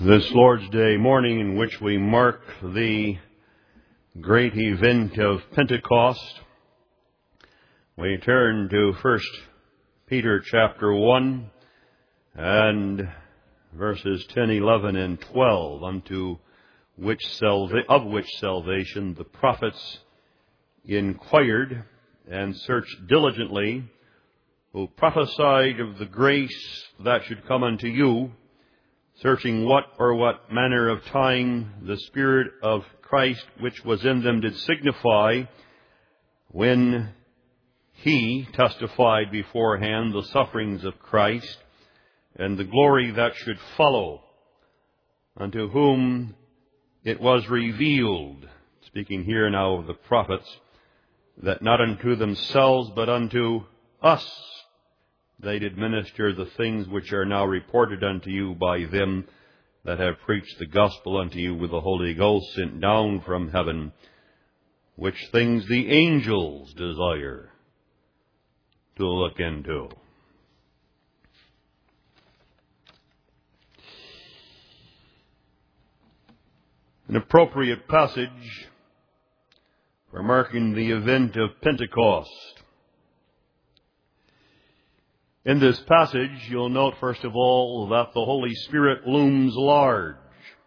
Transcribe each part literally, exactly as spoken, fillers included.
This Lord's Day morning, in which we mark the great event of Pentecost, we turn to First Peter chapter one and verses ten, eleven, and twelve, unto which salva- of which salvation the prophets inquired and searched diligently, who prophesied of the grace that should come unto you, searching what or what manner of time the Spirit of Christ which was in them did signify, when he testified beforehand the sufferings of Christ, and the glory that should follow, unto whom it was revealed, speaking here now of the prophets, that not unto themselves but unto us they did minister the things which are now reported unto you by them that have preached the gospel unto you with the Holy Ghost sent down from heaven, which things the angels desire to look into. An appropriate passage for marking the event of Pentecost. In this passage, you'll note, first of all, that the Holy Spirit looms large.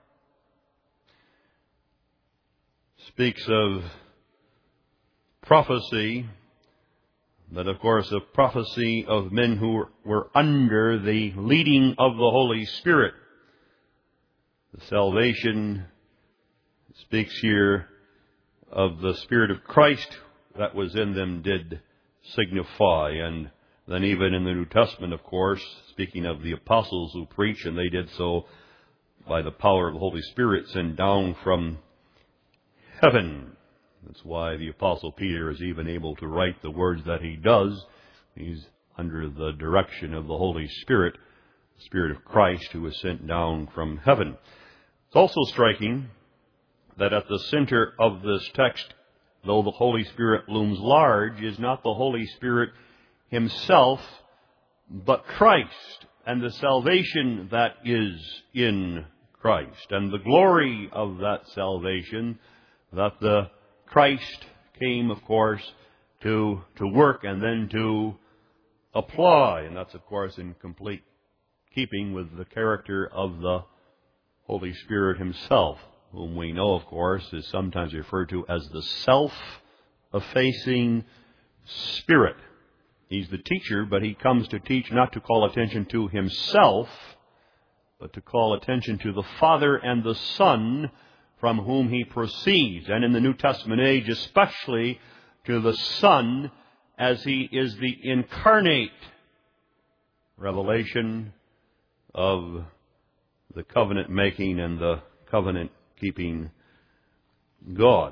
Speaks of prophecy, but of course a prophecy of men who were under the leading of the Holy Spirit. The salvation speaks here of the Spirit of Christ that was in them did signify. And then even in the New Testament, of course, speaking of the apostles who preach, and they did so by the power of the Holy Spirit sent down from heaven. That's why the Apostle Peter is even able to write the words that he does. He's under the direction of the Holy Spirit, the Spirit of Christ who was sent down from heaven. It's also striking that at the center of this text, though the Holy Spirit looms large, is not the Holy Spirit himself, but Christ, and the salvation that is in Christ, and the glory of that salvation that the Christ came, of course, to, to work and then to apply. And that's, of course, in complete keeping with the character of the Holy Spirit himself, whom we know, of course, is sometimes referred to as the self-effacing Spirit. He's the teacher, but he comes to teach not to call attention to himself, but to call attention to the Father and the Son from whom he proceeds. And in the New Testament age, especially to the Son, as he is the incarnate revelation of the covenant-making and the covenant-keeping God.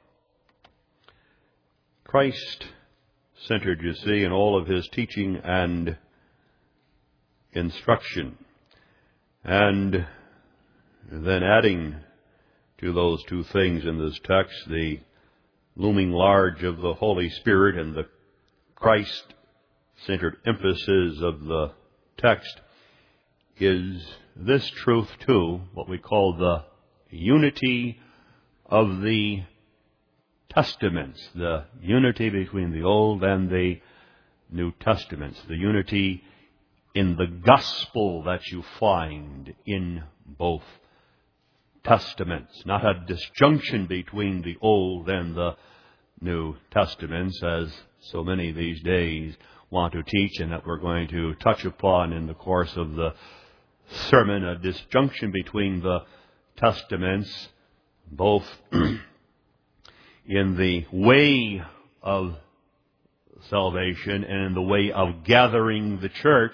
Christ centered, you see, in all of his teaching and instruction. And then adding to those two things in this text, the looming large of the Holy Spirit and the Christ-centered emphasis of the text, is this truth too, what we call the unity of the Testaments, the unity between the Old and the New Testaments, the unity in the gospel that you find in both Testaments, not a disjunction between the Old and the New Testaments, as so many these days want to teach, and that we're going to touch upon in the course of the sermon, a disjunction between the Testaments, both in the way of salvation and in the way of gathering the church.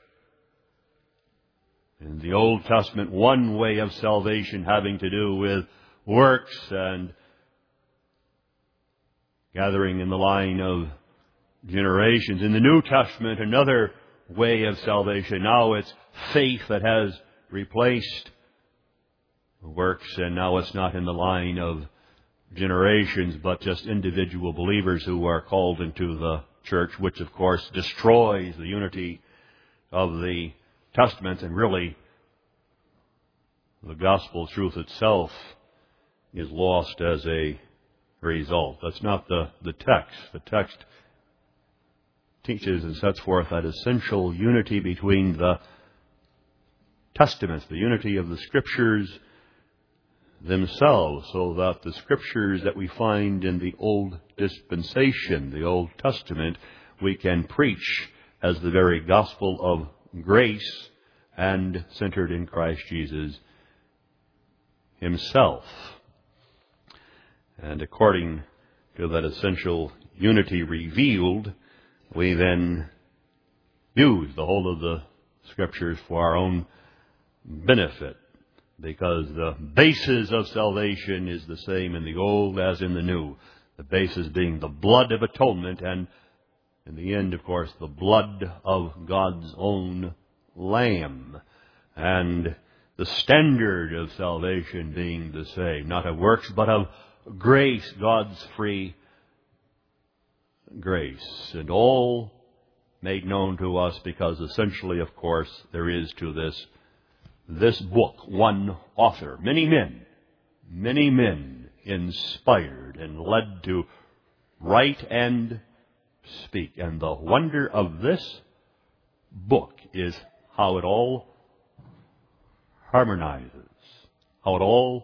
In the Old Testament, one way of salvation having to do with works and gathering in the line of generations. In the New Testament, another way of salvation. Now it's faith that has replaced works, and now it's not in the line of generations, but just individual believers who are called into the church, which of course destroys the unity of the Testaments and really the gospel truth itself is lost as a result. That's not the, the text. The text teaches and sets forth that essential unity between the testaments, the unity of the Scriptures themselves, so that the Scriptures that we find in the Old Dispensation, the Old Testament, we can preach as the very gospel of grace and centered in Christ Jesus Himself. And according to that essential unity revealed, we then use the whole of the Scriptures for our own benefit, because the basis of salvation is the same in the Old as in the New. The basis being the blood of atonement, and in the end, of course, the blood of God's own Lamb. And the standard of salvation being the same, not of works, but of grace, God's free grace. And all made known to us because essentially, of course, there is to this this book one author, many men, many men inspired and led to write and speak. And the wonder of this book is how it all harmonizes, how it all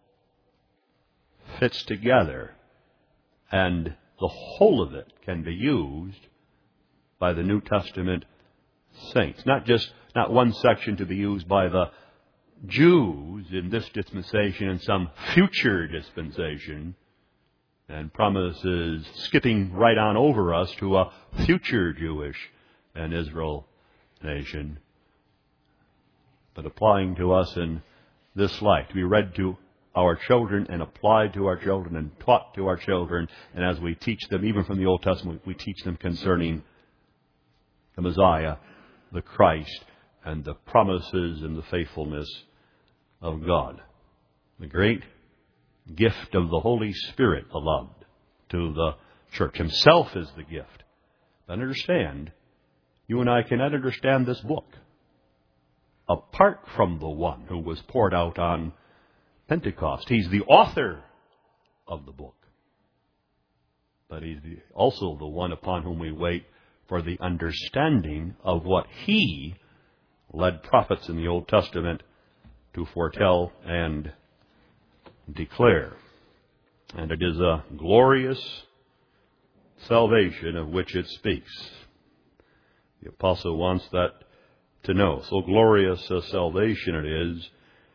fits together, and the whole of it can be used by the New Testament saints. Not just, not one section to be used by the Jews in this dispensation and some future dispensation, and promises skipping right on over us to a future Jewish and Israel nation, but applying to us in this life, to be read to our children and applied to our children and taught to our children. And as we teach them, even from the Old Testament, we teach them concerning the Messiah, the Christ, and the promises and the faithfulness of God. The great gift of the Holy Spirit, beloved, to the church. Himself is the gift. But understand, you and I cannot understand this book apart from the one who was poured out on Pentecost. He's the author of the book, but He's the, also the one upon whom we wait for the understanding of what He led prophets in the Old Testament to foretell and declare. And it is a glorious salvation of which it speaks. The apostle wants that to know. So glorious a salvation it is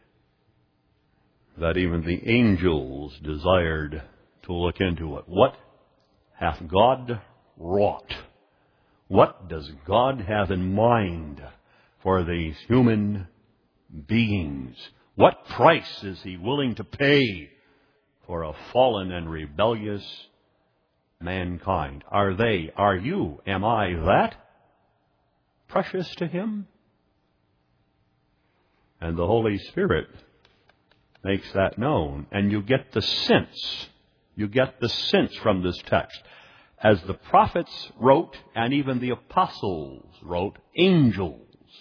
that even the angels desired to look into it. What hath God wrought? What does God have in mind for these human beings? What price is He willing to pay for a fallen and rebellious mankind? Are they, are you, am I that precious to Him? And the Holy Spirit makes that known. And you get the sense, you get the sense from this text. As the prophets wrote, and even the apostles wrote, angels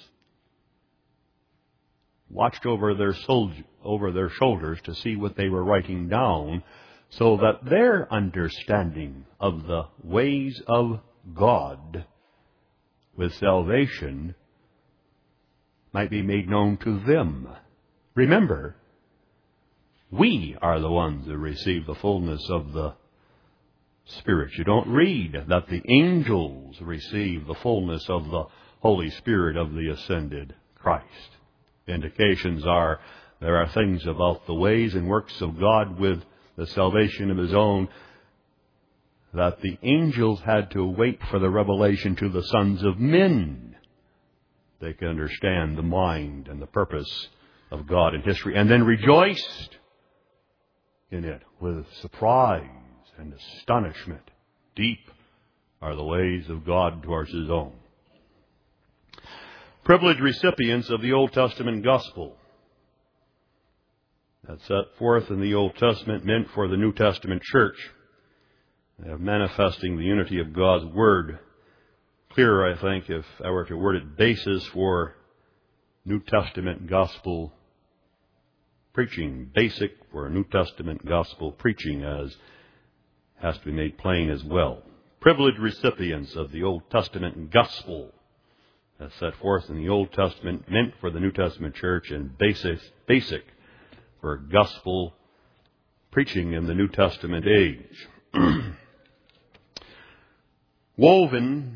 watched over their, soldier, over their shoulders to see what they were writing down, so that their understanding of the ways of God with salvation might be made known to them. Remember, we are the ones that receive the fullness of the Spirit. You don't read that the angels receive the fullness of the Holy Spirit of the ascended Christ. Indications are there are things about the ways and works of God with the salvation of His own that the angels had to wait for the revelation to the sons of men. They could understand the mind and the purpose of God in history, and then rejoiced in it with surprise and astonishment. Deep are the ways of God towards His own. Privileged recipients of the Old Testament gospel. That's set forth in the Old Testament, meant for the New Testament church, of manifesting the unity of God's Word. Clearer, I think, if I were to word it, basis for New Testament gospel preaching, basic for New Testament gospel preaching, as has to be made plain as well. Privileged recipients of the Old Testament gospel, as set forth in the Old Testament, meant for the New Testament church, and basic, basic for gospel preaching in the New Testament age. Woven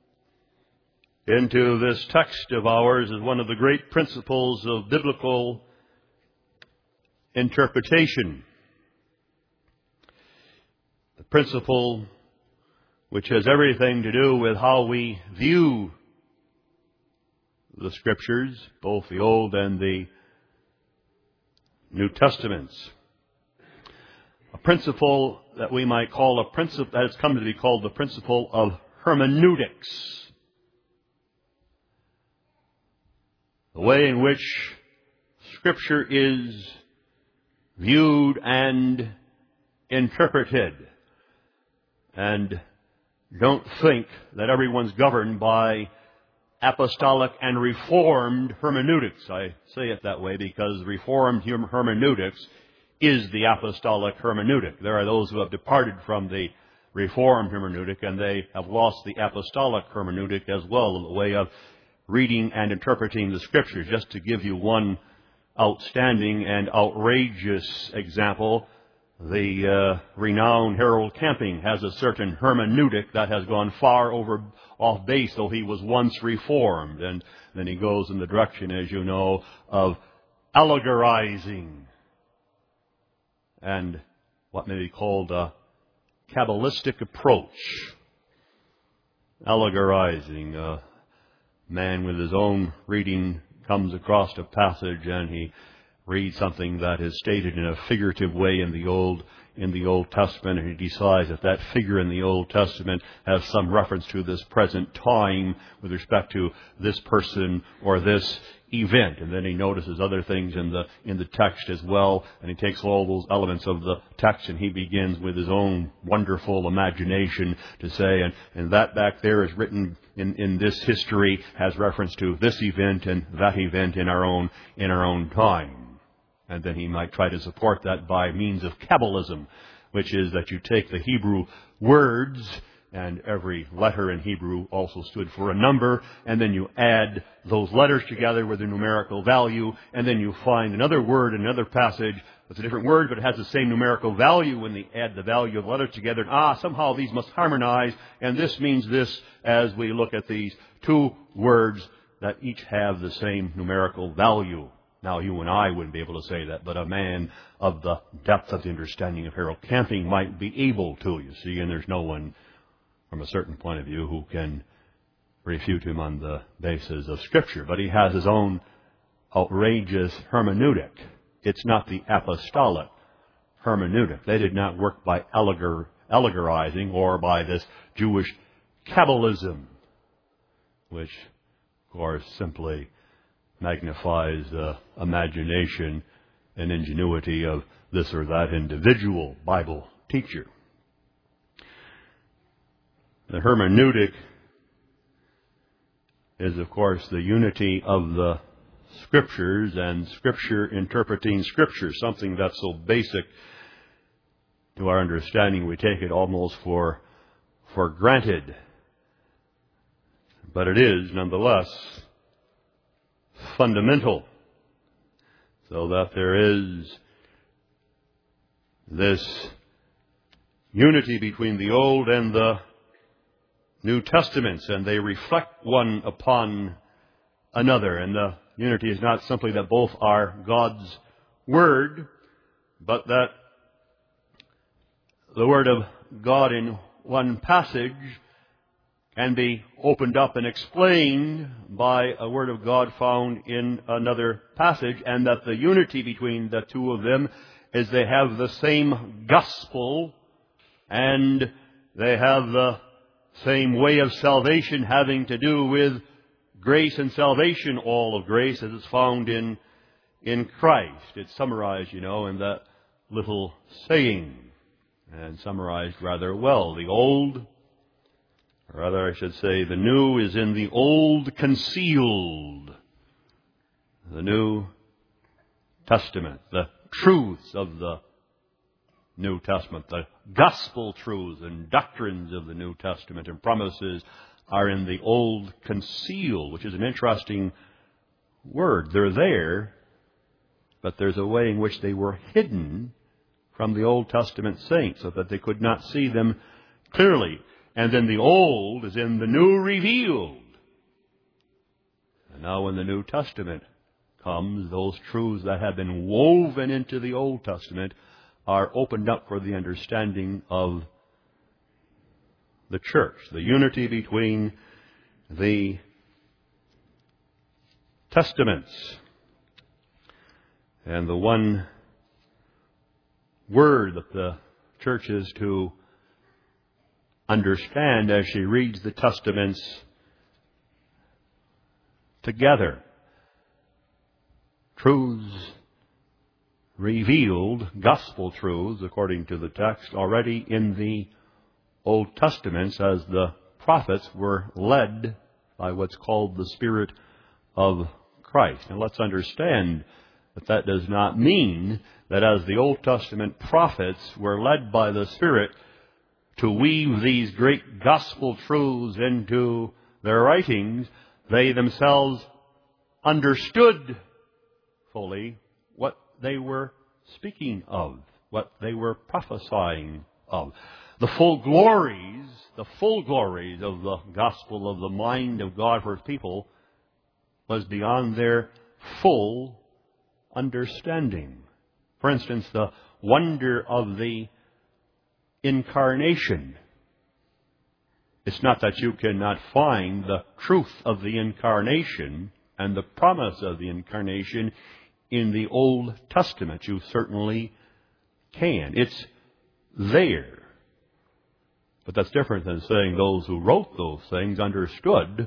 into this text of ours is one of the great principles of biblical interpretation. The principle which has everything to do with how we view the Scriptures, both the Old and the New Testaments. A principle that we might call a principle that has come to be called the principle of hermeneutics. The way in which Scripture is viewed and interpreted. And don't think that everyone's governed by apostolic and reformed hermeneutics. I say it that way because reformed hermeneutics is the apostolic hermeneutic. There are those who have departed from the reformed hermeneutic, and they have lost the apostolic hermeneutic as well, in the way of reading and interpreting the Scriptures. Just to give you one outstanding and outrageous example, the uh, renowned Harold Camping has a certain hermeneutic that has gone far over off base, though he was once reformed. And then he goes in the direction, as you know, of allegorizing and what may be called a Kabbalistic approach. Allegorizing. A man with his own reading comes across a passage and he reads something that is stated in a figurative way in the Old in the Old Testament, and he decides that that figure in the Old Testament has some reference to this present time with respect to this person or this event. And then he notices other things in the in the text as well, and he takes all those elements of the text and he begins with his own wonderful imagination to say, and, and that back there is written in, in this history has reference to this event and that event in our own in our own time. And then he might try to support that by means of Kabbalism, which is that you take the Hebrew words, and every letter in Hebrew also stood for a number, and then you add those letters together with a numerical value, and then you find another word in another passage that's a different word, but it has the same numerical value when they add the value of letters together. And, ah, somehow these must harmonize, and this means this as we look at these two words that each have the same numerical value. Now, you and I wouldn't be able to say that, but a man of the depth of the understanding of Harold Camping might be able to, you see, and there's no one from a certain point of view who can refute him on the basis of Scripture. But he has his own outrageous hermeneutic. It's not the apostolic hermeneutic. They did not work by allegor- allegorizing or by this Jewish Kabbalism, which, of course, simply magnifies the imagination and ingenuity of this or that individual Bible teacher. The hermeneutic is, of course, the unity of the Scriptures and Scripture interpreting Scripture, something that's so basic to our understanding we take it almost for, for granted. But it is, nonetheless, fundamental, so that there is this unity between the Old and the New Testaments, and they reflect one upon another. And the unity is not simply that both are God's Word, but that the Word of God in one passage can be opened up and explained by a Word of God found in another passage, and that the unity between the two of them is they have the same gospel, and they have the same way of salvation having to do with grace and salvation, all of grace, as it's found in, in Christ. It's summarized, you know, in that little saying, and summarized rather well. The old, or rather I should say, the new is in the old concealed. The new Testament, the truths of the New Testament, the gospel truths and doctrines of the New Testament and promises are in the Old concealed, which is an interesting word. They're there, but there's a way in which they were hidden from the Old Testament saints so that they could not see them clearly. And then the Old is in the New revealed. And now when the New Testament comes, those truths that have been woven into the Old Testament are opened up for the understanding of the church. The unity between the testaments and the one word that the church is to understand as she reads the testaments together. Truths revealed, gospel truths, according to the text, already in the Old Testaments as the prophets were led by what's called the Spirit of Christ. And let's understand that that does not mean that as the Old Testament prophets were led by the Spirit to weave these great gospel truths into their writings, they themselves understood fully what they were speaking of, what they were prophesying of. The full glories, the full glories of the gospel of the mind of God for His people was beyond their full understanding. For instance, the wonder of the incarnation. It's not that you cannot find the truth of the incarnation and the promise of the incarnation in the Old Testament. You certainly can. It's there. But that's different than saying those who wrote those things understood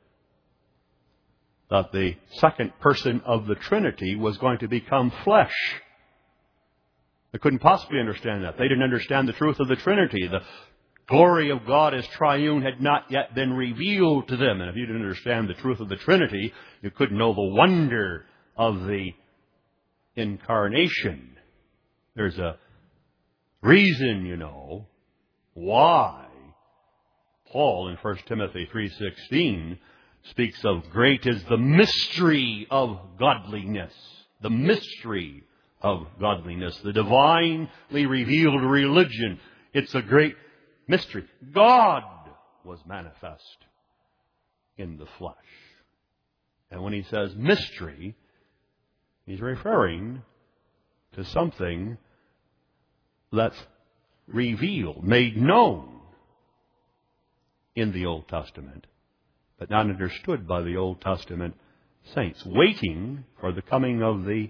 that the second person of the Trinity was going to become flesh. They couldn't possibly understand that. They didn't understand the truth of the Trinity. The glory of God as triune had not yet been revealed to them. And if you didn't understand the truth of the Trinity, you couldn't know the wonder of the incarnation. There's a reason, you know, why Paul in First Timothy three sixteen speaks of great is the mystery of godliness. The mystery of godliness. The divinely revealed religion. It's a great mystery. God was manifest in the flesh. And when he says mystery, he's referring to something that's revealed, made known in the Old Testament, but not understood by the Old Testament saints, waiting for the coming of the,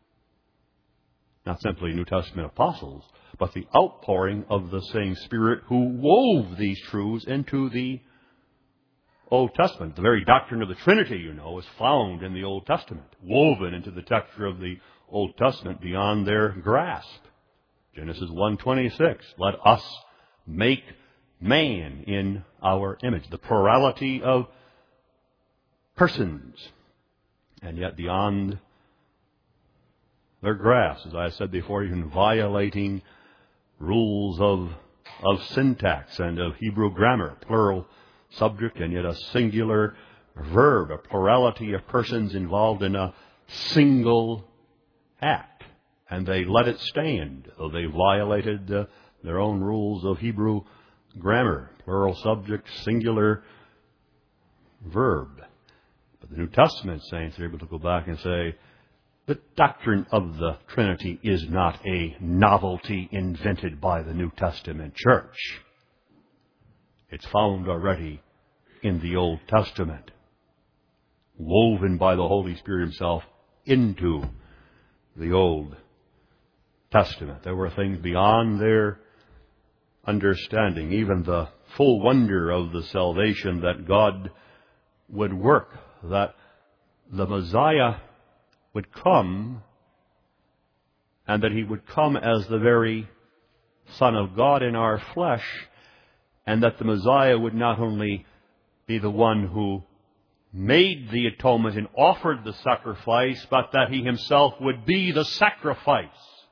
not simply New Testament apostles, but the outpouring of the same Spirit who wove these truths into the Old Testament. The very doctrine of the Trinity, you know, is found in the Old Testament, woven into the texture of the Old Testament beyond their grasp. Genesis one twenty-six, let us make man in our image. The plurality of persons, and yet beyond their grasp, as I said before, even violating rules of, of syntax and of Hebrew grammar, plural subject and yet a singular verb, a plurality of persons involved in a single act. And they let it stand, though they violated uh, their own rules of Hebrew grammar, plural subject, singular verb. But the New Testament saints are able to go back and say, the doctrine of the Trinity is not a novelty invented by the New Testament church. It's found already in the Old Testament, woven by the Holy Spirit Himself into the Old Testament. There were things beyond their understanding, even the full wonder of the salvation that God would work, that the Messiah would come, and that He would come as the very Son of God in our flesh, and that the Messiah would not only be the one who made the atonement and offered the sacrifice, but that he himself would be the sacrifice.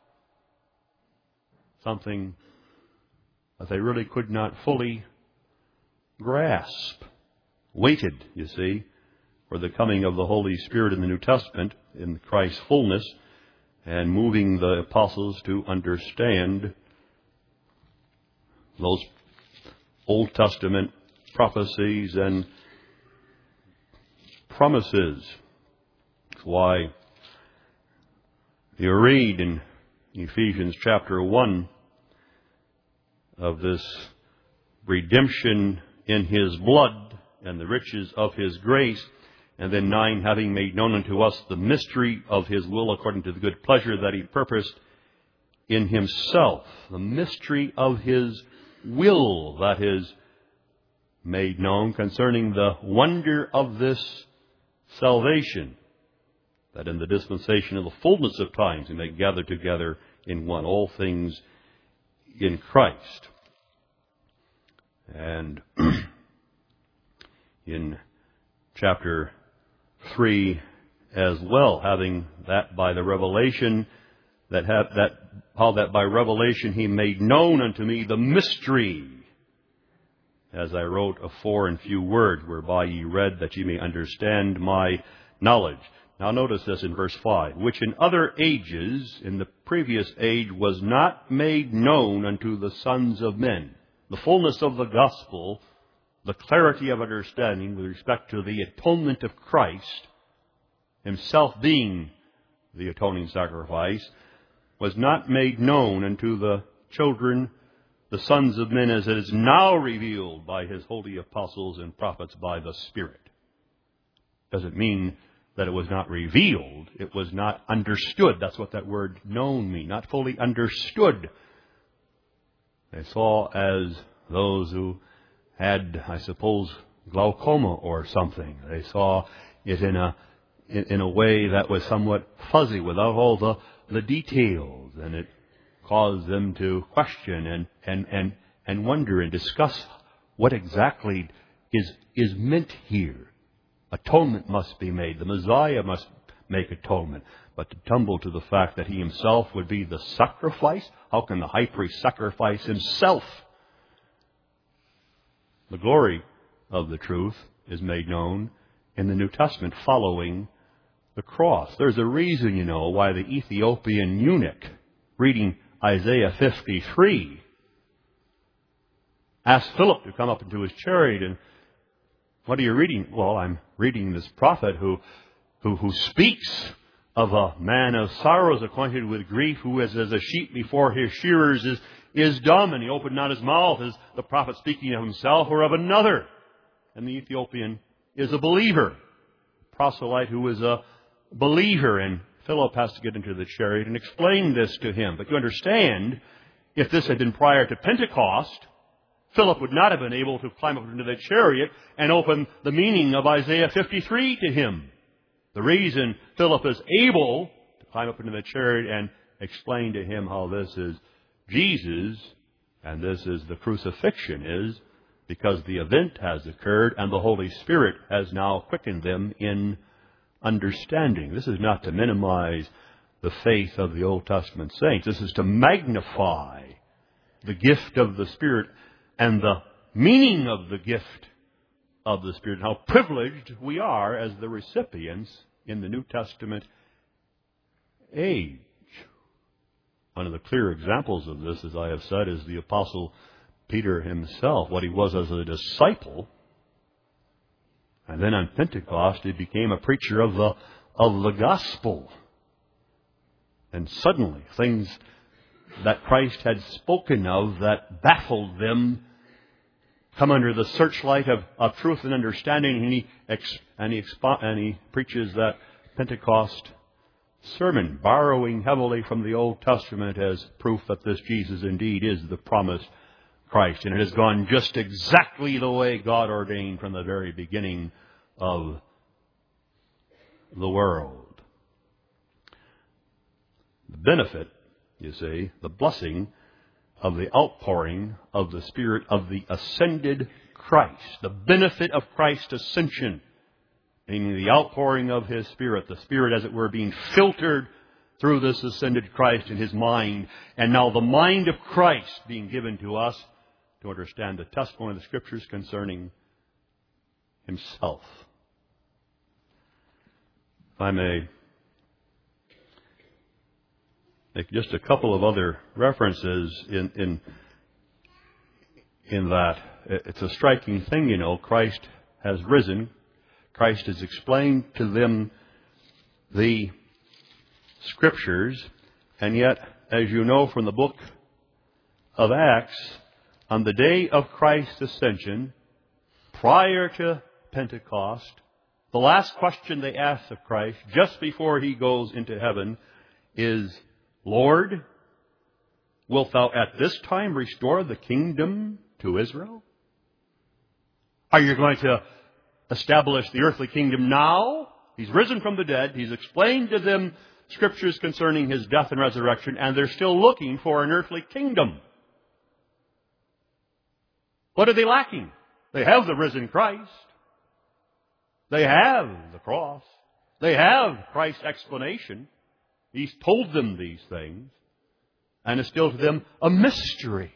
Something that they really could not fully grasp. Waited, you see, for the coming of the Holy Spirit in the New Testament, in Christ's fullness, and moving the apostles to understand those Old Testament prophecies and promises. That's why you read in Ephesians chapter one of this redemption in His blood and the riches of His grace, and then nine, having made known unto us the mystery of His will according to the good pleasure that He purposed in Himself. The mystery of His will that is made known concerning the wonder of this salvation, that in the dispensation of the fullness of times we may gather together in one, all things in Christ. And in chapter three as well, having that by the revelation, that have, that how that by revelation He made known unto me the mystery, as I wrote afore in few words, whereby ye read that ye may understand my knowledge. Now notice this in verse five, which in other ages, in the previous age, was not made known unto the sons of men. The fullness of the gospel, the clarity of understanding with respect to the atonement of Christ, Himself being the atoning sacrifice, was not made known unto the children, the sons of men, as it is now revealed by His holy apostles and prophets by the Spirit. Doesn't mean that it was not revealed. It was not understood. That's what that word known means. Not fully understood. They saw as those who had, I suppose, glaucoma or something. They saw it in a in, in a way that was somewhat fuzzy, without all the, the details, and it caused them to question and, and, and, and wonder and discuss what exactly is is meant here. Atonement must be made. The Messiah must make atonement. But to tumble to the fact that He Himself would be the sacrifice, how can the high priest sacrifice himself? The glory of the truth is made known in the New Testament following the cross. There's a reason, you know, why the Ethiopian eunuch, reading Isaiah fifty-three, asked Philip to come up into his chariot. And what are you reading? Well, I'm reading this prophet who, who, who speaks of a man of sorrows, acquainted with grief, who is as a sheep before his shearers is, is dumb, and he opened not his mouth. Is the prophet speaking of himself or of another? And the Ethiopian is a believer, a proselyte who is a believer, and Philip has to get into the chariot and explain this to him. But you understand, if this had been prior to Pentecost, Philip would not have been able to climb up into the chariot and open the meaning of Isaiah fifty-three to him. The reason Philip is able to climb up into the chariot and explain to him how this is Jesus and this is the crucifixion is because the event has occurred and the Holy Spirit has now quickened them in understanding. This is not to minimize the faith of the Old Testament saints. This is to magnify the gift of the Spirit and the meaning of the gift of the Spirit, how privileged we are as the recipients in the New Testament age. One of the clear examples of this, as I have said, is the Apostle Peter himself, what he was as a disciple. And then on Pentecost, he became a preacher of the, of the gospel. And suddenly, things that Christ had spoken of that baffled them come under the searchlight of, of truth and understanding, and he, ex, and, he expo, and he preaches that Pentecost sermon, borrowing heavily from the Old Testament as proof that this Jesus indeed is the promised Christ. And it has gone just exactly the way God ordained from the very beginning of the world. The benefit, you see, the blessing of the outpouring of the Spirit of the ascended Christ, the benefit of Christ's ascension meaning the outpouring of His Spirit, the Spirit, as it were, being filtered through this ascended Christ in His mind, and now the mind of Christ being given to us to understand the testimony of the Scriptures concerning Himself. If I may make just a couple of other references in, in, in that. It's a striking thing, you know. Christ has risen. Christ has explained to them the Scriptures, and yet, as you know from the book of Acts, on the day of Christ's ascension, prior to Pentecost, the last question they ask of Christ, just before He goes into heaven, is, Lord, wilt Thou at this time restore the kingdom to Israel? Are you going to establish the earthly kingdom now? He's risen from the dead. He's explained to them Scriptures concerning His death and resurrection, and they're still looking for an earthly kingdom. What are they lacking? They have the risen Christ. They have the cross. They have Christ's explanation. He's told them these things, and it's still to them a mystery.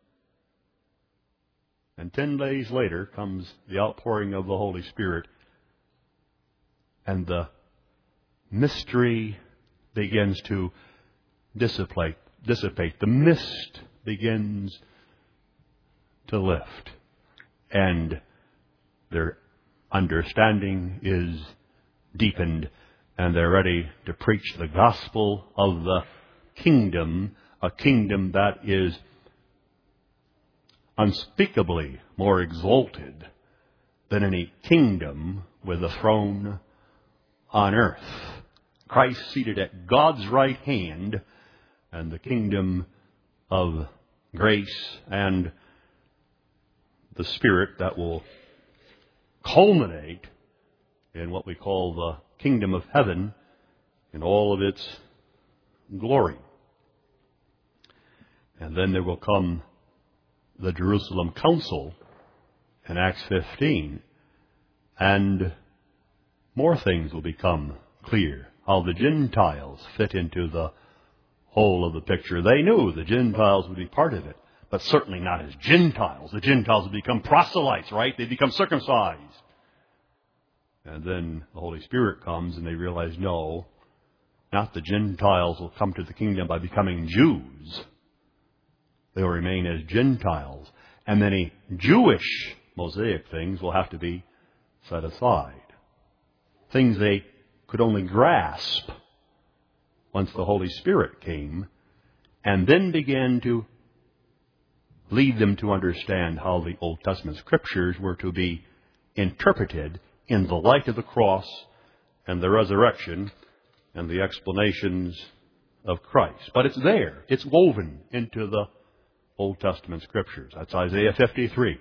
And ten days later comes the outpouring of the Holy Spirit, and the mystery begins to dissipate. dissipate. The mist begins to lift, and their understanding is deepened, and they're ready to preach the gospel of the kingdom, a kingdom that is unspeakably more exalted than any kingdom with a throne on earth. Christ seated at God's right hand, and the kingdom of grace and the Spirit that will culminate in what we call the kingdom of heaven in all of its glory. And then there will come the Jerusalem Council in Acts fifteen, and more things will become clear. How the Gentiles fit into the whole of the picture. They knew the Gentiles would be part of it, but certainly not as Gentiles. The Gentiles would become proselytes, right? They become circumcised. And then the Holy Spirit comes and they realize, no, not the Gentiles will come to the kingdom by becoming Jews. They will remain as Gentiles. And many Jewish Mosaic things will have to be set aside. Things they could only grasp once the Holy Spirit came, and then began to lead them to understand how the Old Testament Scriptures were to be interpreted in the light of the cross and the resurrection and the explanations of Christ. But it's there. It's woven into the Old Testament Scriptures. That's Isaiah fifty-three. You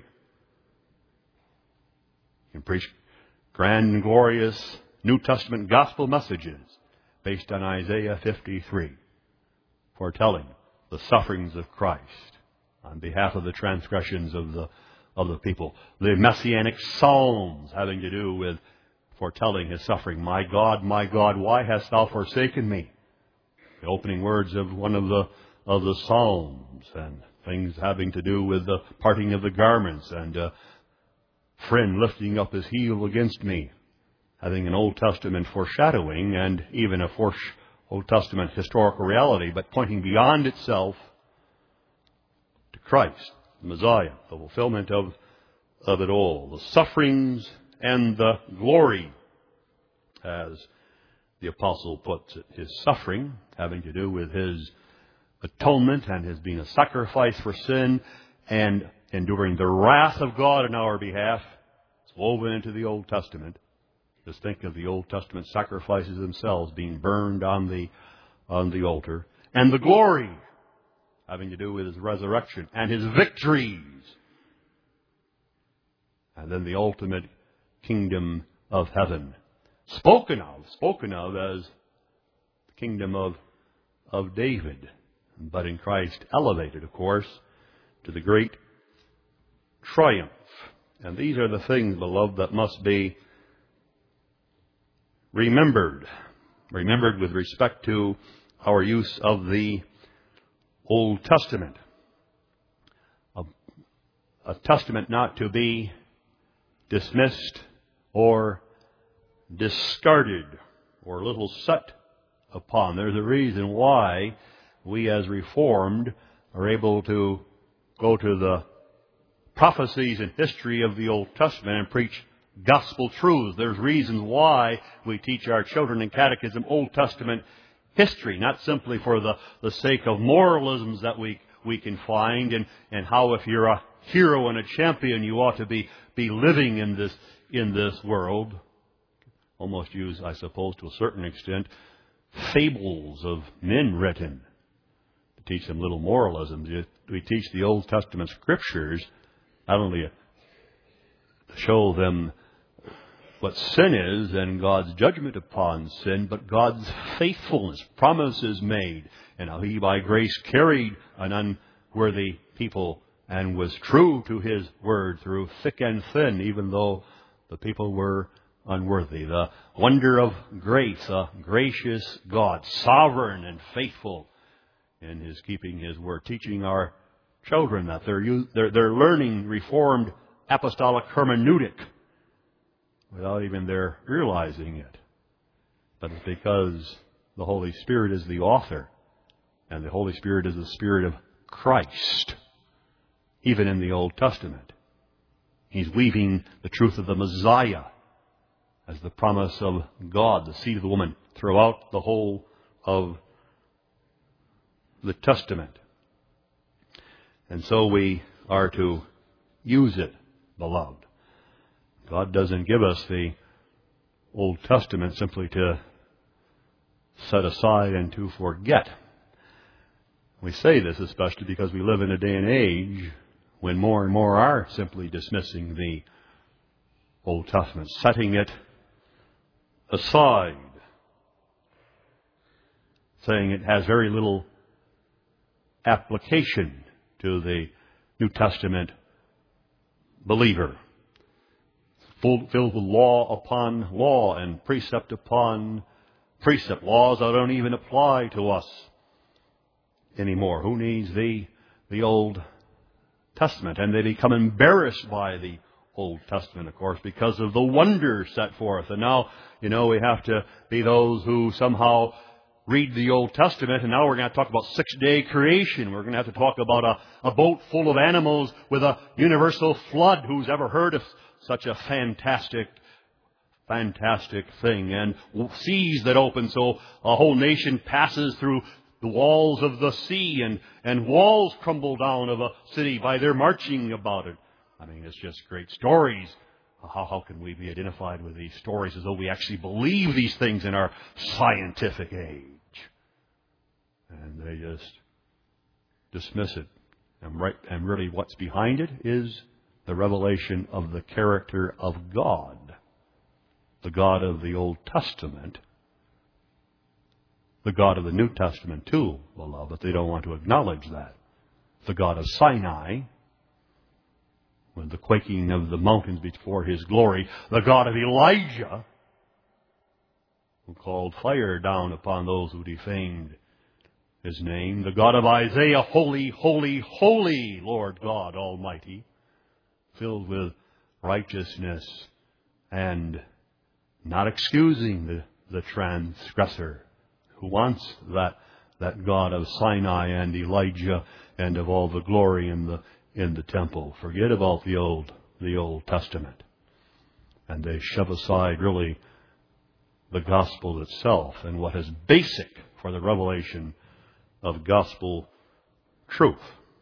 can preach grand and glorious New Testament gospel messages based on Isaiah fifty-three, foretelling the sufferings of Christ on behalf of the transgressions of the of the people. The Messianic Psalms having to do with foretelling His suffering. My God, my God, why hast Thou forsaken me? The opening words of one of the of the Psalms, and things having to do with the parting of the garments, and a friend lifting up his heel against me, having an Old Testament foreshadowing and even a fore- Old Testament historical reality, but pointing beyond itself to Christ, the Messiah, the fulfillment of, of it all. The sufferings and the glory, as the Apostle puts it. His suffering having to do with His atonement and His being a sacrifice for sin and enduring the wrath of God on our behalf. It's woven into the Old Testament. Just think of the Old Testament sacrifices themselves being burned on the on the altar. And the glory having to do with His resurrection and His victories. And then the ultimate kingdom of heaven. Spoken of, spoken of as the kingdom of, of David. But in Christ elevated, of course, to the great triumph. And these are the things, beloved, that must be remembered. Remembered with respect to our use of the Old Testament. A, a testament not to be dismissed or discarded or little set upon. There's a reason why we as Reformed are able to go to the prophecies and history of the Old Testament and preach gospel truths. There's reasons why we teach our children in catechism Old Testament history, not simply for the, the sake of moralisms that we, we can find and, and how if you're a hero and a champion you ought to be, be living in this, in this world. Almost use, I suppose, to a certain extent, fables of men written to teach them little moralisms. We teach the Old Testament Scriptures not only to show them what sin is and God's judgment upon sin, but God's faithfulness, promises made, and how He by grace carried an unworthy people and was true to His word through thick and thin, even though the people were unworthy. The wonder of grace, a gracious God, sovereign and faithful in His keeping His word, teaching our children that they're, they're, they're learning Reformed apostolic hermeneutic without even their realizing it. But it's because the Holy Spirit is the author, and the Holy Spirit is the Spirit of Christ, even in the Old Testament. He's weaving the truth of the Messiah as the promise of God, the seed of the woman, throughout the whole of the Testament. And so we are to use it, beloved. God doesn't give us the Old Testament simply to set aside and to forget. We say this especially because we live in a day and age when more and more are simply dismissing the Old Testament, setting it aside, saying it has very little application to the New Testament believer. Full, filled with law upon law and precept upon precept. Laws that don't even apply to us anymore. Who needs the, the Old Testament? And they become embarrassed by the Old Testament, of course, because of the wonders set forth. And now, you know, we have to be those who somehow read the Old Testament, and now we're going to talk about six-day creation. We're going to have to talk about a, a boat full of animals with a universal flood. Who's ever heard of such a fantastic, fantastic thing? And seas that open so a whole nation passes through the walls of the sea, and, and walls crumble down of a city by their marching about it. I mean, it's just great stories. How, how can we be identified with these stories as though we actually believe these things in our scientific age? And they just dismiss it. And, right, and really what's behind it is the revelation of the character of God. The God of the Old Testament. The God of the New Testament too, beloved, but they don't want to acknowledge that. The God of Sinai, with the quaking of the mountains before His glory. The God of Elijah, who called fire down upon those who defamed His name. The God of Isaiah, holy, holy, holy Lord God Almighty, filled with righteousness and not excusing the, the transgressor, who wants that, that God of Sinai and Elijah and of all the glory in the in the temple. Forget about the old the Old Testament. And they shove aside really the gospel itself and what is basic for the revelation of gospel truth.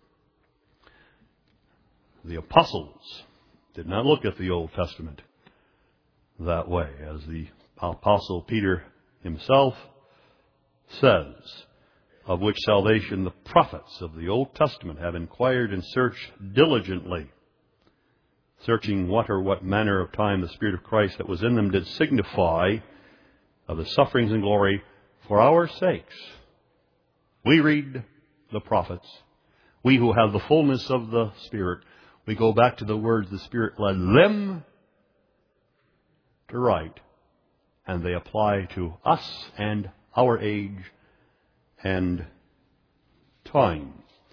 The apostles did not look at the Old Testament that way, as the apostle Peter himself says, of which salvation the prophets of the Old Testament have inquired and searched diligently, searching what or what manner of time the Spirit of Christ that was in them did signify of the sufferings and glory for our sakes. We read the prophets. We who have the fullness of the Spirit, we go back to the words the Spirit led them to write and they apply to us and our age and time.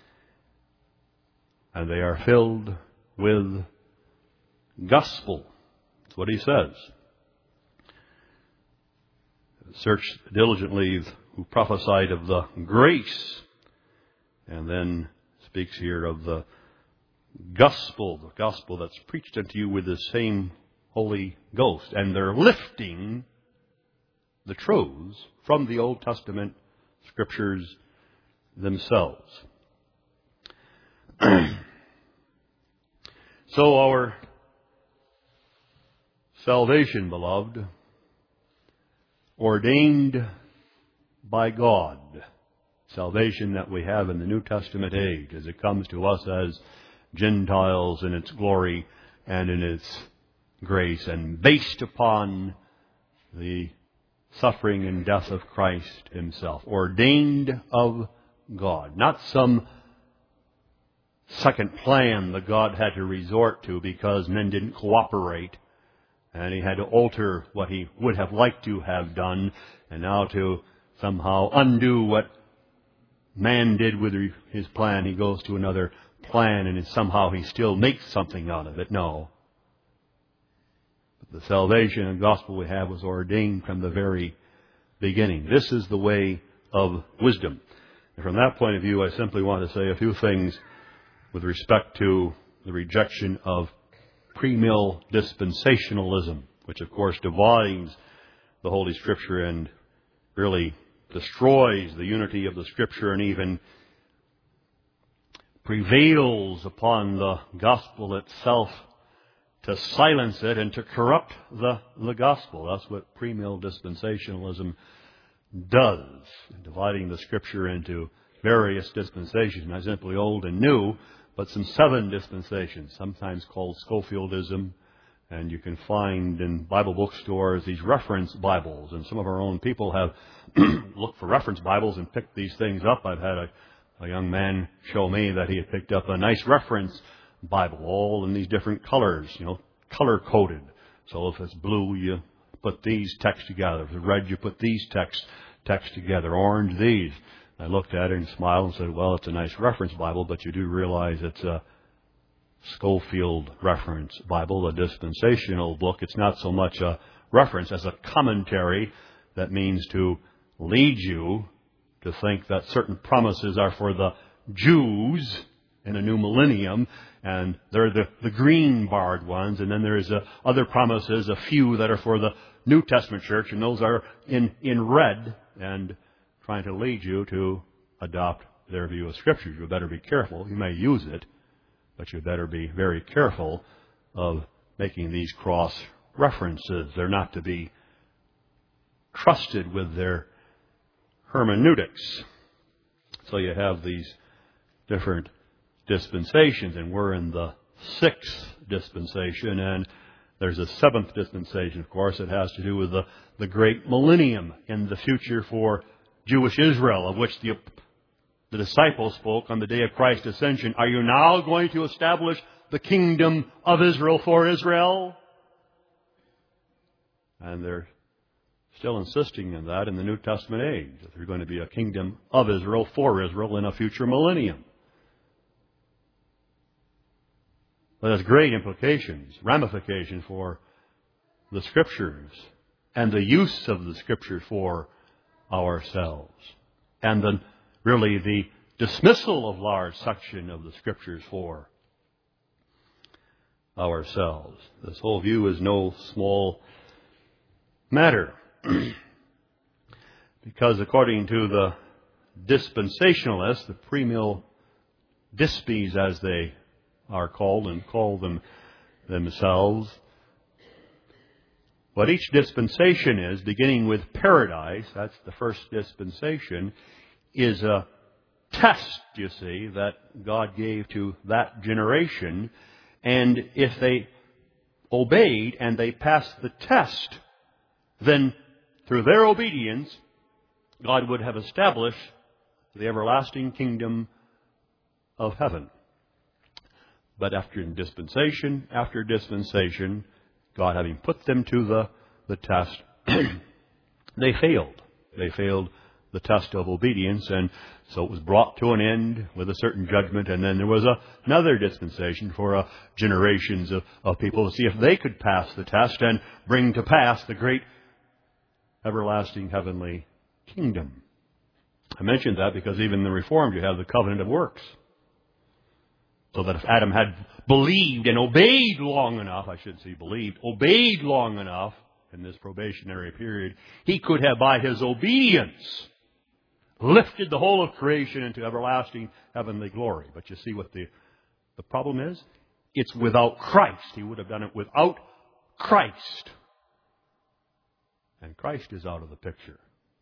And they are filled with gospel. That's what he says. Search diligently who prophesied of the grace, and then speaks here of the gospel, the gospel that's preached unto you with the same Holy Ghost. And they're lifting the truths from the Old Testament Scriptures themselves. So our salvation, beloved, ordained by God, salvation that we have in the New Testament age as it comes to us as Gentiles in its glory and in its grace, and based upon the suffering and death of Christ himself, ordained of God, not some second plan that God had to resort to because men didn't cooperate and he had to alter what he would have liked to have done, and now to somehow undo what man did with his plan, he goes to another plan and somehow he still makes something out of it. No. The salvation and gospel we have was ordained from the very beginning. This is the way of wisdom. And from that point of view, I simply want to say a few things with respect to the rejection of premill dispensationalism, which of course divides the Holy Scripture and really destroys the unity of the Scripture and even prevails upon the gospel itself to silence it and to corrupt the, the gospel. That's what premill dispensationalism does, dividing the Scripture into various dispensations, not simply old and new, but some seven dispensations, sometimes called Scofieldism. And you can find in Bible bookstores these reference Bibles. And some of our own people have looked for reference Bibles and picked these things up. I've had a, a young man show me that he had picked up a nice reference Bible, all in these different colors, you know, color-coded. So if it's blue, you put these texts together. If it's red, you put these texts texts together. Orange, these. I looked at it and smiled and said, well, it's a nice reference Bible, but you do realize it's a Scofield reference Bible, a dispensational book. It's not so much a reference as a commentary that means to lead you to think that certain promises are for the Jews in a new millennium, and they're the, the green barred ones, and then there's uh, other promises, a few that are for the New Testament church, and those are in, in red, and trying to lead you to adopt their view of Scripture. You better be careful. You may use it, but you better be very careful of making these cross references. They're not to be trusted with their hermeneutics. So you have these different dispensations, and we're in the sixth dispensation, and there's a seventh dispensation, of course. It has to do with the, the great millennium in the future for Jewish Israel, of which the, the disciples spoke on the day of Christ's ascension. Are you now going to establish the kingdom of Israel for Israel? And they're still insisting on that in the New Testament age, that there's going to be a kingdom of Israel for Israel in a future millennium. But there's great implications, ramifications for the Scriptures and the use of the Scripture for ourselves, and then really the dismissal of large section of the Scriptures for ourselves. This whole view is no small matter, because according to the dispensationalists, the premill dispies as they are called and call them themselves, what each dispensation is, beginning with paradise, that's the first dispensation, is a test, you see, that God gave to that generation. And if they obeyed and they passed the test, then through their obedience, God would have established the everlasting kingdom of heaven. But after dispensation after dispensation, God having put them to the, the test, They failed. They failed the test of obedience, and so it was brought to an end with a certain judgment, and then there was a, another dispensation for uh, generations of, of people to see if they could pass the test and bring to pass the great everlasting heavenly kingdom. I mentioned that because even in the Reformed you have the covenant of works. So that if Adam had believed and obeyed long enough, I should say believed, obeyed long enough in this probationary period, he could have by his obedience lifted the whole of creation into everlasting heavenly glory. But you see what the, the problem is? It's without Christ. He would have done it without Christ. And Christ is out of the picture.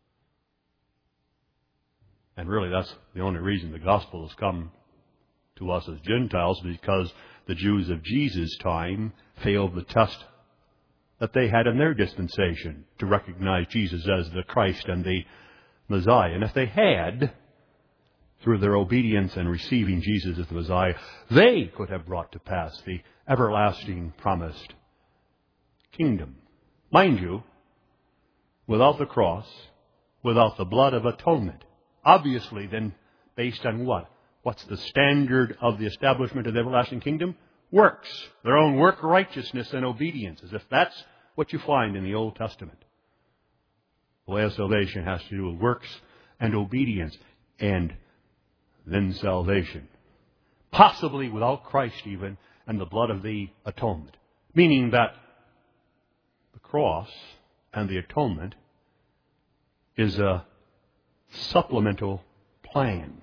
And really that's the only reason the gospel has come to us as Gentiles, because the Jews of Jesus' time failed the test that they had in their dispensation to recognize Jesus as the Christ and the Messiah. And if they had, through their obedience and receiving Jesus as the Messiah, they could have brought to pass the everlasting promised kingdom. Mind you, without the cross, without the blood of atonement. Obviously, then, based on what? What's the standard of the establishment of the everlasting kingdom? Works. Their own work righteousness and obedience, as if that's what you find in the Old Testament. The way of salvation has to do with works and obedience, and then salvation. Possibly without Christ even, and the blood of the atonement. Meaning that the cross and the atonement is a supplemental plan.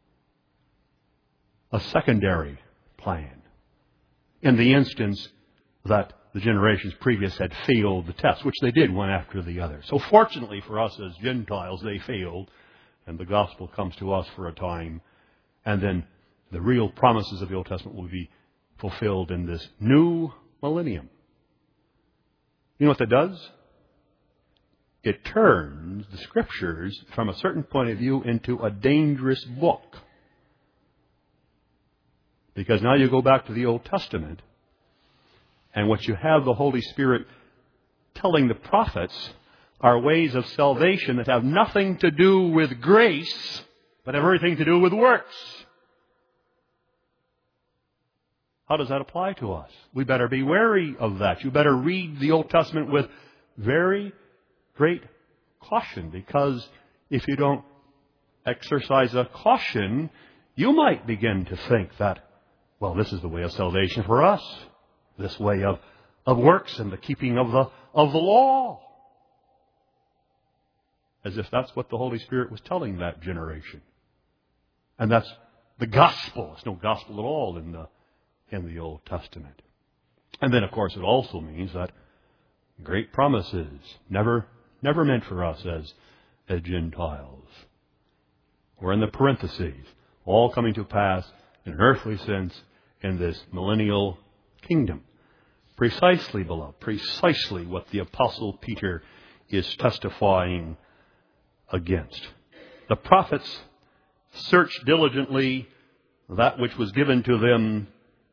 A secondary plan. In the instance that the generations previous had failed the test, which they did one after the other. So fortunately for us as Gentiles, they failed, and the gospel comes to us for a time, and then the real promises of the Old Testament will be fulfilled in this new millennium. You know what that does? It turns the Scriptures, from a certain point of view, into a dangerous book. Because now you go back to the Old Testament, and what you have the Holy Spirit telling the prophets are ways of salvation that have nothing to do with grace, but have everything to do with works. How does that apply to us? We better be wary of that. You better read the Old Testament with very great caution, because if you don't exercise a caution, you might begin to think that, well, this is the way of salvation for us. This way of, of works and the keeping of the, of the law. As if that's what the Holy Spirit was telling that generation. And that's the gospel. There's no gospel at all in the, in the Old Testament. And then, of course, it also means that great promises, never, never meant for us as, as Gentiles, or in the parentheses, all coming to pass in an earthly sense in this millennial kingdom. Precisely, beloved, precisely what the Apostle Peter is testifying against. The prophets searched diligently that which was given to them,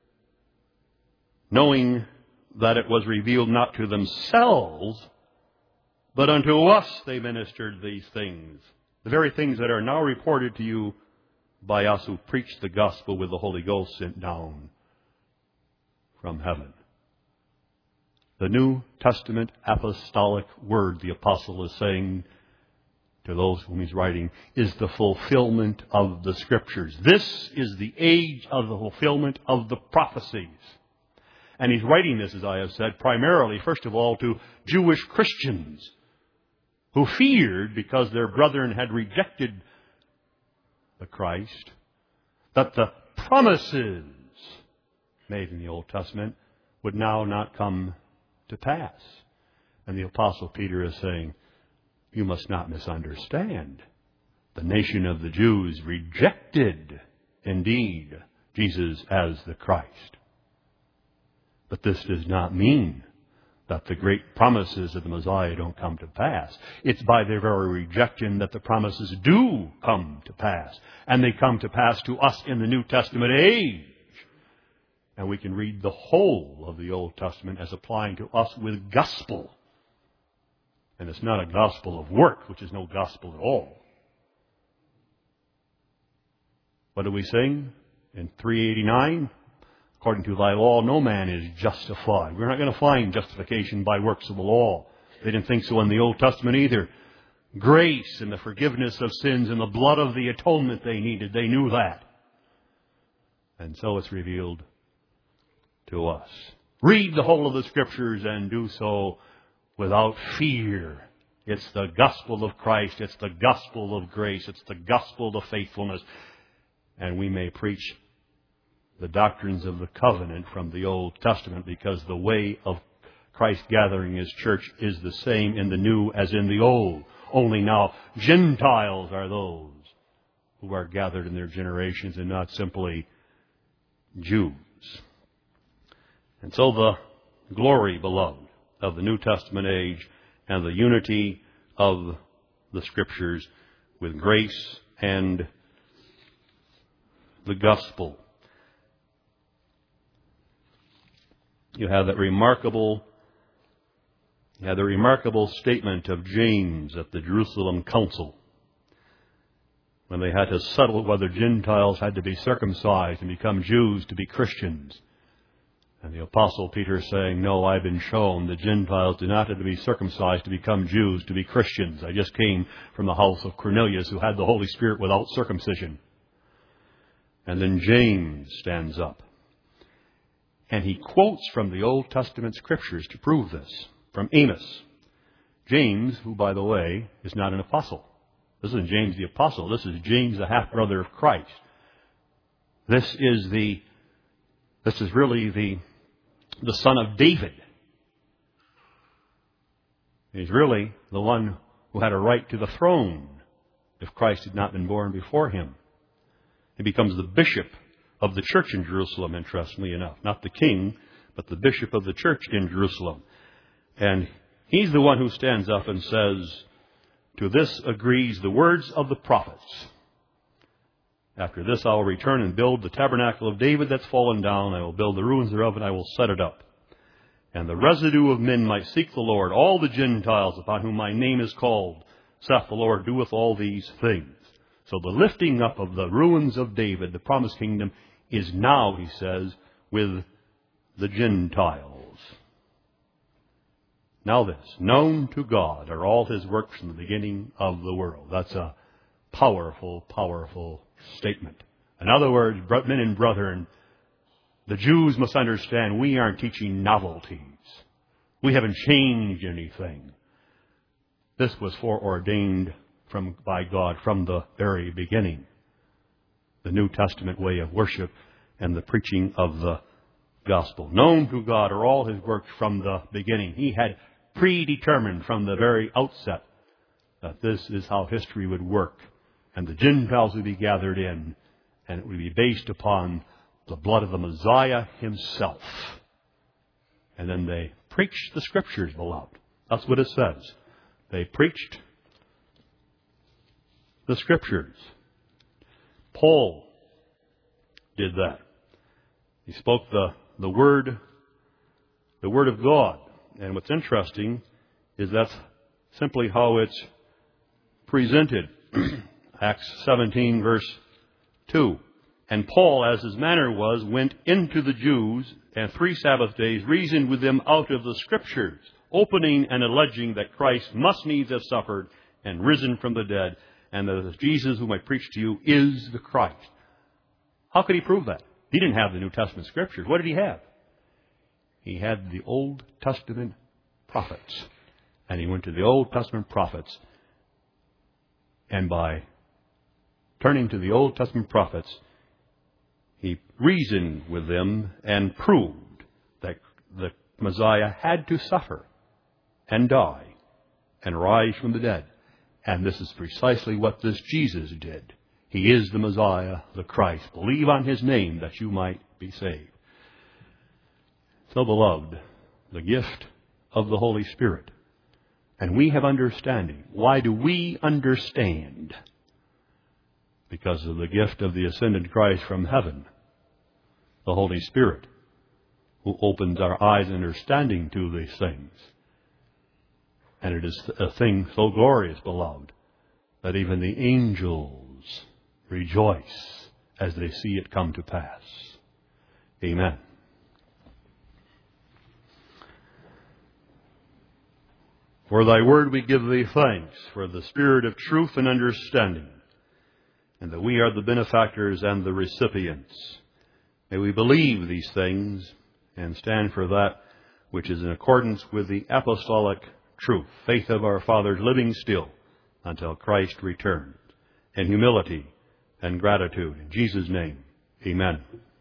knowing that it was revealed not to themselves, but unto us they ministered these things. The very things that are now reported to you by us who preach the gospel with the Holy Ghost sent down from heaven. The New Testament apostolic word, the apostle is saying to those whom he's writing, is the fulfillment of the Scriptures. This is the age of the fulfillment of the prophecies. And he's writing this, as I have said, primarily, first of all, to Jewish Christians who feared, because their brethren had rejected the Christ, that the promises made in the Old Testament would now not come to pass. And the Apostle Peter is saying, you must not misunderstand. The nation of the Jews rejected, indeed, Jesus as the Christ. But this does not mean that the great promises of the Messiah don't come to pass. It's by their very rejection that the promises do come to pass. And they come to pass to us in the New Testament age. And we can read the whole of the Old Testament as applying to us with gospel And it's not a gospel of work, which is no gospel at all. What do we sing in three eighty-nine? According to thy law, no man is justified. We're not going to find justification by works of the law. They didn't think so in the Old Testament either. Grace and the forgiveness of sins and the blood of the atonement they needed. They knew that. And so it's revealed to us. Read the whole of the Scriptures and do so without fear. It's the gospel of Christ. It's the gospel of grace. It's the gospel of faithfulness. And we may preach the doctrines of the covenant from the Old Testament, because the way of Christ gathering His church is the same in the New as in the Old. Only now Gentiles are those who are gathered in their generations and not simply Jews. And so the glory, beloved, of the New Testament age and the unity of the Scriptures with grace and the gospel. You have that remarkable, you have the remarkable statement of James at the Jerusalem Council, when they had to settle whether Gentiles had to be circumcised and become Jews to be Christians. And the Apostle Peter saying, no, I've been shown that Gentiles do not have to be circumcised to become Jews to be Christians. I just came from the house of Cornelius, who had the Holy Spirit without circumcision. And then James stands up. And he quotes from the Old Testament Scriptures to prove this. From Amos. James, who, by the way, is not an apostle. This isn't James the apostle. This is James, the half-brother of Christ. This is the, this is really the, the son of David. He's really the one who had a right to the throne if Christ had not been born before him. He becomes the bishop of the church in Jerusalem, interestingly enough. Not the king, but the bishop of the church in Jerusalem. And he's the one who stands up and says, to this agrees the words of the prophets. After this I will return and build the tabernacle of David that's fallen down. I will build the ruins thereof, and I will set it up. And the residue of men might seek the Lord. All the Gentiles upon whom my name is called, saith the Lord, doeth all these things. So the lifting up of the ruins of David, the promised kingdom, is now, he says, with the Gentiles. Now this, known to God are all His works from the beginning of the world. That's a powerful, powerful statement. In other words, men and brethren, the Jews must understand we aren't teaching novelties. We haven't changed anything. This was foreordained from by God from the very beginning. The New Testament way of worship and the preaching of the gospel. Known to God are all His works from the beginning. He had predetermined from the very outset that this is how history would work. And the Gentiles would be gathered in. And it would be based upon the blood of the Messiah Himself. And then they preached the Scriptures, beloved. That's what it says. They preached the Scriptures. Paul did that. He spoke the, the Word, the Word of God. And what's interesting is that's simply how it's presented. Acts seventeen, verse two. And Paul, as his manner was, went into the Jews, and three Sabbath days reasoned with them out of the Scriptures, opening and alleging that Christ must needs have suffered and risen from the dead, and that Jesus, whom I preach to you, is the Christ. How could he prove that? He didn't have the New Testament Scriptures. What did he have? He had the Old Testament prophets. And he went to the Old Testament prophets. And by turning to the Old Testament prophets, he reasoned with them and proved that the Messiah had to suffer and die and rise from the dead. And this is precisely what this Jesus did. He is the Messiah, the Christ. Believe on His name that you might be saved. So, beloved, the gift of the Holy Spirit. And we have understanding. Why do we understand? Because of the gift of the ascended Christ from heaven, the Holy Spirit, who opens our eyes and understanding to these things. And it is a thing so glorious, beloved, that even the angels rejoice as they see it come to pass. Amen. For thy word we give thee thanks, for the spirit of truth and understanding, and that we are the benefactors and the recipients. May we believe these things and stand for that which is in accordance with the apostolic truth, faith of our fathers living still until Christ returns, in humility and gratitude. In Jesus' name, amen.